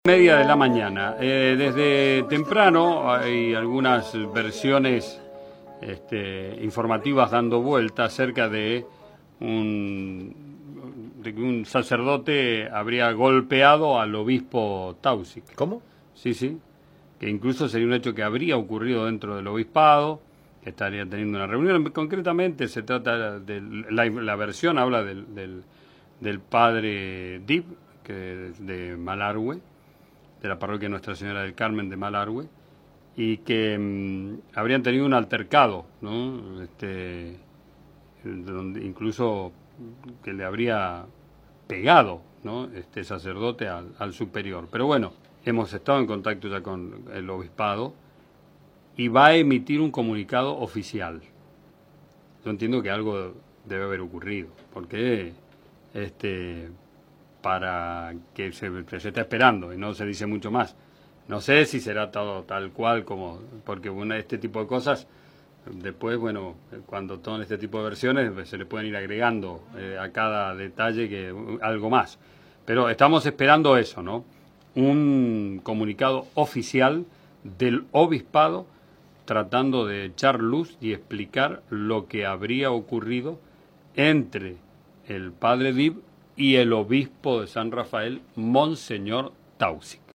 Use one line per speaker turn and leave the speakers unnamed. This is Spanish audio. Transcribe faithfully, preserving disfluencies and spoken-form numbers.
Media de la mañana. Eh, desde temprano hay algunas versiones este, informativas dando vuelta acerca de, un, de que un sacerdote habría golpeado al obispo Taussig.
¿Cómo?
Sí, sí. Que incluso sería un hecho que habría ocurrido dentro del obispado, que estaría teniendo una reunión. Concretamente se trata de la, la versión habla del, del, del padre Dib, que de Malargüe, de la parroquia Nuestra Señora del Carmen de Malargüe, y que mmm, habrían tenido un altercado, ¿no? Este, donde incluso que le habría pegado, ¿no? Este sacerdote al, al superior. Pero bueno, hemos estado en contacto ya con el obispado y va a emitir un comunicado oficial. Yo entiendo que algo debe haber ocurrido, porque este para que se, que se está esperando y no se dice mucho más. No sé si será todo tal cual como, porque bueno, este tipo de cosas, después, bueno, cuando toman este tipo de versiones, se le pueden ir agregando eh, a cada detalle que algo más. Pero estamos esperando eso, ¿no? Un comunicado oficial del obispado tratando de echar luz y explicar lo que habría ocurrido entre el padre Dib y el obispo de San Rafael, Monseñor Taussig.